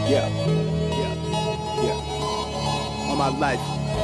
Yeah, yeah, yeah. All my life,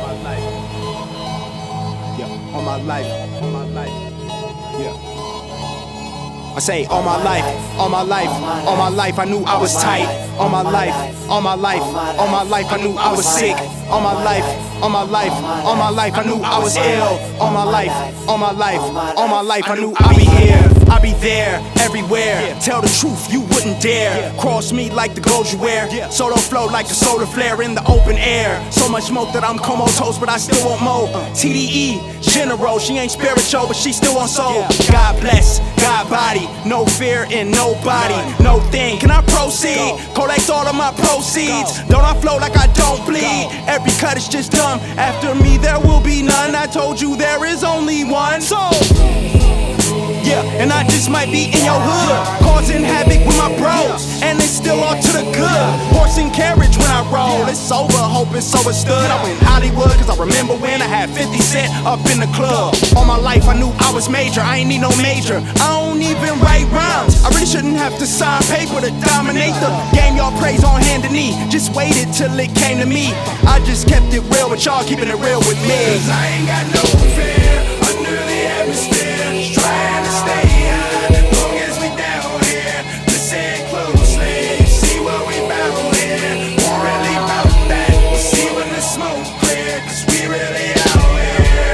yeah, all my life, yeah. I say all my life, all my life, all my life I knew I was tight. All my life, all my life, all my life I knew I was sick. All my life, all my life, all my life I knew I was ill. All my life, all my life, all my life I knew I'd be here. I'd be there, everywhere. Tell the truth, you wouldn't dare cross me like the clothes you wear. Solo flow like a solar flare in the open air. So much smoke that I'm comatose, but I still want more. TDE, General, she ain't spiritual, but she still on soul. God bless, God body, no fear in nobody, no thing. Can I proceed? Collect all of my proceeds. Don't I flow like I don't bleed? Every cut is just dumb. After me there will be none. I told you there is only one. So yeah, and I just might be in your hood, causing havoc with my bros, and it's still all to the good. Horse and carriage when I roll, it's over, hope it's overstood. I went Hollywood cause I remember when I had 50 Cent up in the club. All my life I knew I was major, I ain't need no major. I don't even write rhymes, I really shouldn't have to sign paper to dominate the game. Y'all praise on hand and knee, just waited till it came to me. I just kept it real, but y'all keeping it real with me. Cause I ain't got no fear under the atmosphere. Trying to stay high, long as we down here. Listen closely, see what we bout here. We really bout that, we'll see when the smoke clear. Cause we really out here.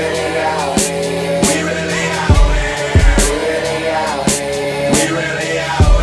We really out here. We really out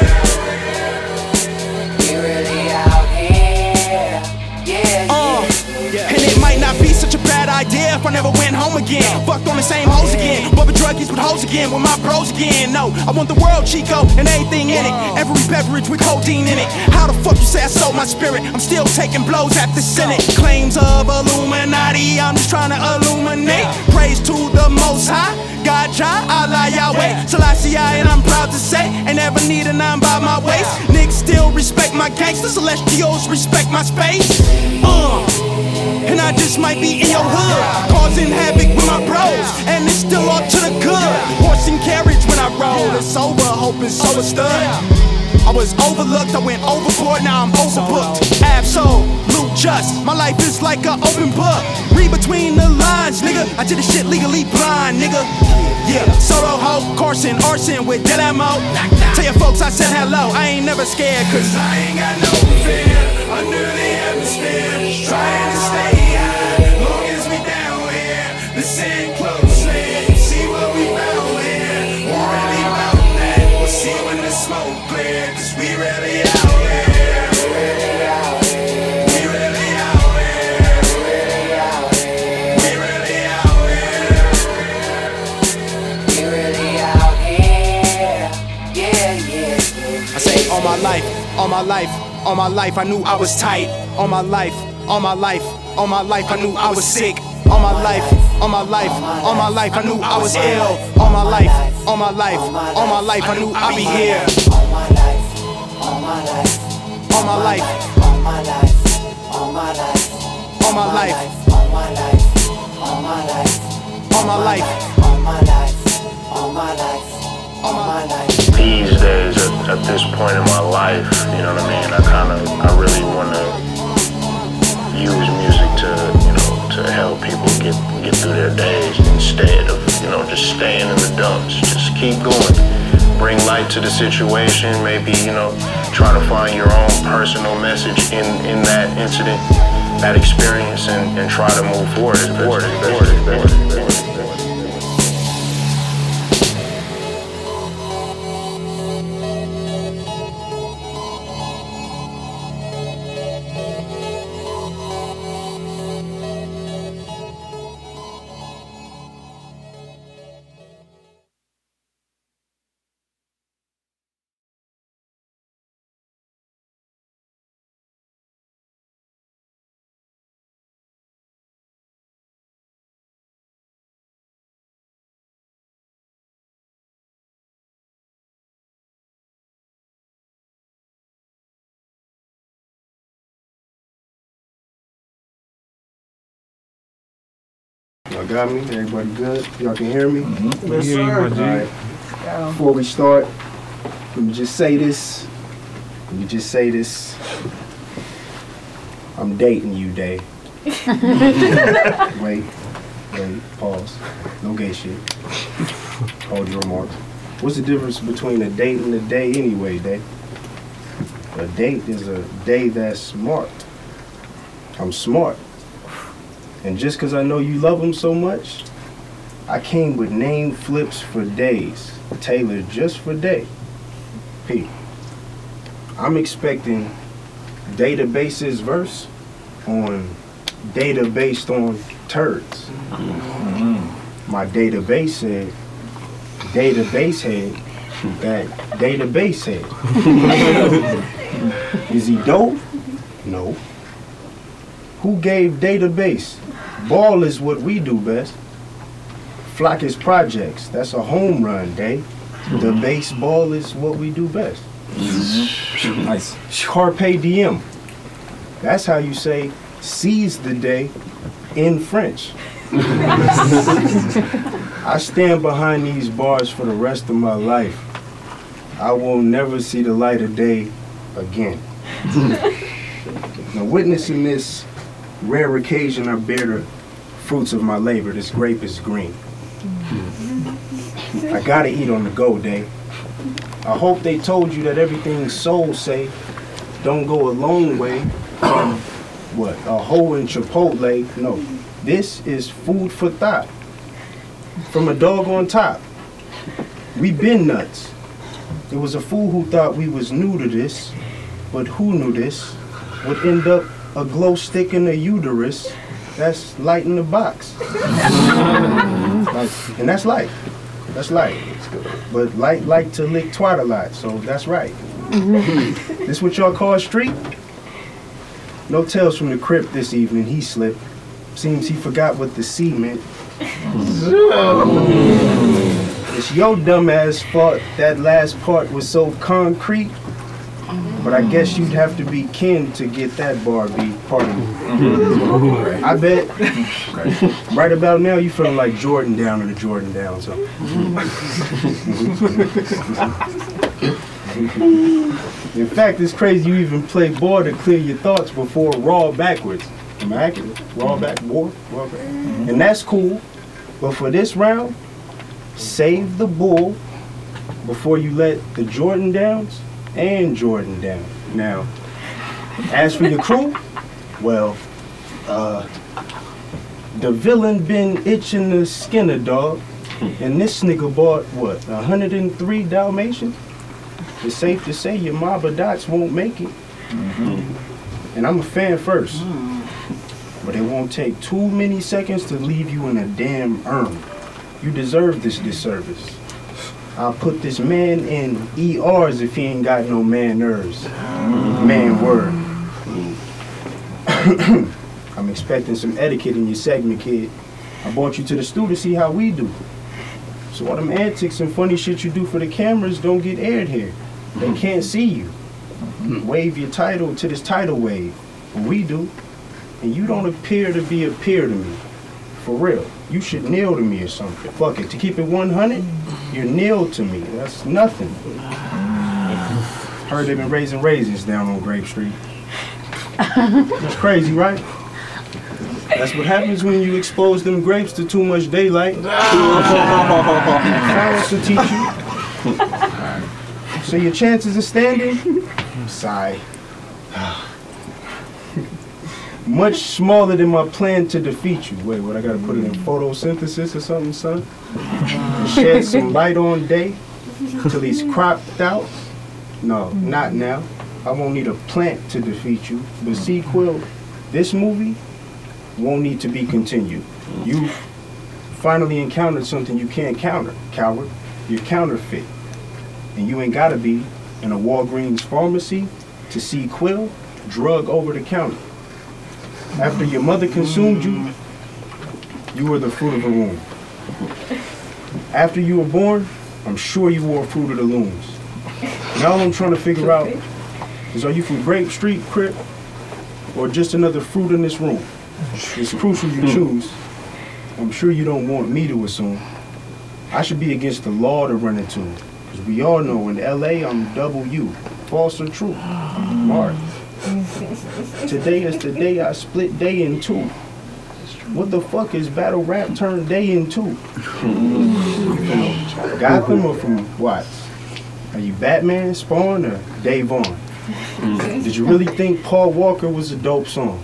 here. We really out here. Yeah. And it might not be such a bad idea if I never went home again. Fucked on the same hoes again, bumping druggies with hoes again, with my bros again. No, I want the world, Chico, and everything in it. Every beverage with codeine in it. How the fuck you say I sold my spirit? I'm still taking blows at the Senate. Claims of Illuminati, I'm just trying to illuminate. Praise to the Most High, God, Jah, Allah, Yahweh, Selassie, and I'm proud to say, ain't never needed none by my waist. Niggas still respect my gangsta, celestials respect my space. And I just might be in your hood, causing havoc with my bros, and it's still all to the good. Horse and carriage when I roll, it's over, hope it's overstood. I was overlooked, I went overboard, now I'm overbooked. Absolute just, my life is like an open book. Read between the lines, nigga, I did this shit legally blind, nigga. Yeah, solo hoe, coursing, arson with dead ammo. Tell your folks I said hello, I ain't never scared. Cause I ain't got no fear under the atmosphere. Trying to stay high, long as we down here. Listen closely, see what we bout here. We really bout that, we'll see when the smoke clear. Cause we really out here. We really out here. We really out here. We really out here. We really out here. Yeah. I say all my life, all my life, all my life I knew I was tight. All my life, all my life, all my life I knew I was sick. All my life, all my life, all my life I knew I was ill. All my life, all my life, all my life I knew I'd be here. All my life, all my life, All my life, all my life, all my life, all my life, all my life, all my life, all my life, all my life, all my life, all my life. These days, at this point in my life, you know what I mean, I really want to use music to help people get through their days instead of, just staying in the dumps. Just keep going. Bring light to the situation, maybe, try to find your own personal message in that incident, that experience, and try to move forward. Y'all got me? Everybody good? Y'all can hear me? Yes, sir. All right. Before we start, let me just say this. You just say this. I'm dating you, Day. Wait, pause. No gay shit. Hold your remarks. What's the difference between a date and a day anyway, Day? A date is a day that's smart. I'm smart. And just because I know you love them so much, I came with name flips for days, tailored just for Day. P. I'm expecting database's verse on data based on turds. My database said, database head, that database head. Is he dope? No. Who gave database? Ball is what we do best. Flock is projects. That's a home run, Day. The baseball is what we do best. Nice. Carpe diem. That's how you say seize the day in French. I stand behind these bars for the rest of my life. I will never see the light of day again. Now, witnessing this rare occasion, I bear the fruits of my labor. This grape is green. I gotta eat on the go, Day. I hope they told you that everything soul say don't go a long way from what, a hole in Chipotle. No, this is food for thought. From a dog on top. We been nuts. There was a fool who thought we was new to this, but who knew this would end up a glow stick in the uterus that's light in the box. And that's light. That's light. But light like to lick twat a lot, so that's right. This what y'all call street? No tales from the crypt this evening, he slipped. Seems he forgot what the C meant. It's your dumb ass fault that last part was so concrete. But I guess you'd have to be kin to get that bar beat, pardon me. I bet right about now you feeling like Jordan down or the Jordan down, so. In fact, it's crazy you even play ball to clear your thoughts before raw backwards. Am I accurate? Raw back, raw back. And that's cool, but for this round, save the bull before you let the Jordan downs and Jordan down. Now, as for your crew, well, the villain been itching to skin a dog, and this nigga bought, what, 103 Dalmatians? It's safe to say your Mama Dots won't make it. And I'm a fan first, but it won't take too many seconds to leave you in a damn urn. You deserve this disservice. I'll put this man in ERs if he ain't got no man nerves. Man word. I'm expecting some etiquette in your segment, kid. I brought you to the studio to see how we do. So all them antics and funny shit you do for the cameras don't get aired here. They can't see you. Wave your title to this tidal wave. We do. And you don't appear to be a peer to me. For real. You should kneel to me or something. Fuck it. To keep it 100, you're kneel to me. That's nothing. Heard they've been raising raisins down on Grape Street. That's crazy, right? That's what happens when you expose them grapes to too much daylight. Science will teach you. So your chances of standing? Sigh. Much smaller than my plan to defeat you. Wait, what, I gotta put it in photosynthesis or something, son? Shed some light on day till he's cropped out? No, not now. I won't need a plant to defeat you. But see, Quill, this movie won't need to be continued. You finally encountered something you can't counter, coward. You're counterfeit. And you ain't gotta be in a Walgreens pharmacy to see Quill drug over the counter. After your mother consumed you, you were the fruit of the womb. After you were born, I'm sure you wore Fruit of the Looms. Now all I'm trying to figure out is, are you from Grape Street, Crip, or just another fruit in this room? It's crucial you choose. I'm sure you don't want me to assume. I should be against the law to run into, because we all know in LA I'm double U. False or true? Mark. Today is the day I split day in two. What the fuck is battle rap turned day in two? From Gotham or from Watts? Are you Batman, Spawn, or Dave Vaughn? Did you really think Paul Walker was a dope song?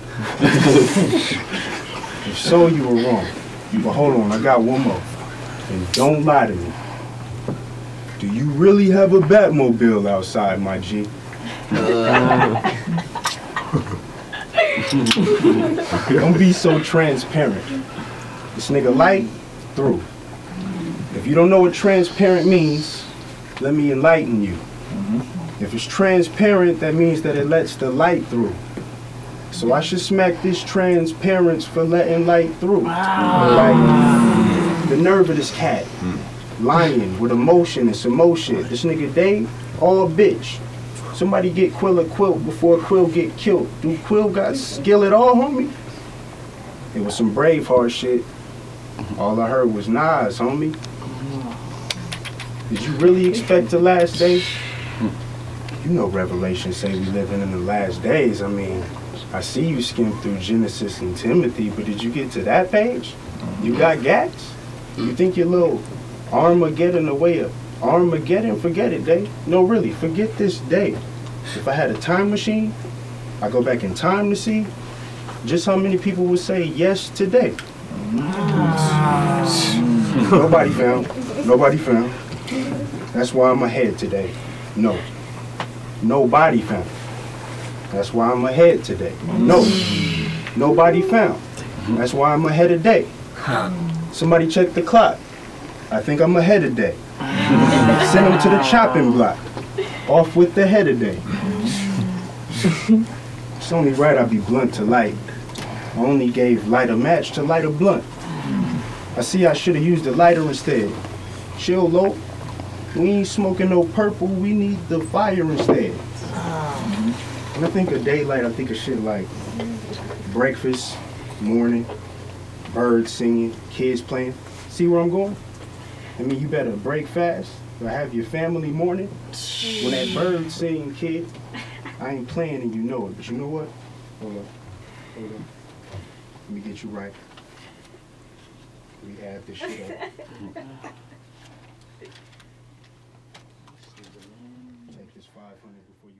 If so, you were wrong. But hold on, I got one more. And don't lie to me. Do you really have a Batmobile outside, my G? Don't be so transparent. This nigga light through. If you don't know what transparent means, let me enlighten you. If it's transparent, that means that it lets the light through. So I should smack this transparent for letting light through. Like the nerve of this cat. Lying with emotion and some more shit. This nigga Dave, all bitch. Somebody get Quill a quilt before Quill get killed. Do Quill got skill at all, homie? It was some Braveheart shit. All I heard was Nas, homie. Did you really expect the last day? You know Revelation say we living in the last days. I mean, I see you skim through Genesis and Timothy, but did you get to that page? You got gats? You think your little Armageddon away of Armageddon? Forget it, Dave. No, really, forget this day. If I had a time machine, I go back in time to see just how many people would say yes today. Nobody found. Nobody found. That's why I'm ahead today. No. Nobody found. That's why I'm ahead today. No. Nobody found. That's why I'm ahead of day. Somebody check the clock. I think I'm ahead of day. Send them to the chopping block. Off with the head of day. It's only right I be blunt to light. I only gave light a match to light a blunt. I see I should have used a lighter instead. Chill, low. We ain't smoking no purple, we need the fire instead. When I think of daylight, I think of shit like breakfast, morning, birds singing, kids playing. See where I'm going? I mean, you better break fast or have your family mourning. When that bird singing, kid, I ain't playing and you know it. But you know what? Hold on. Hold on. Let me get you right. We have this shit up. Take this 500 before you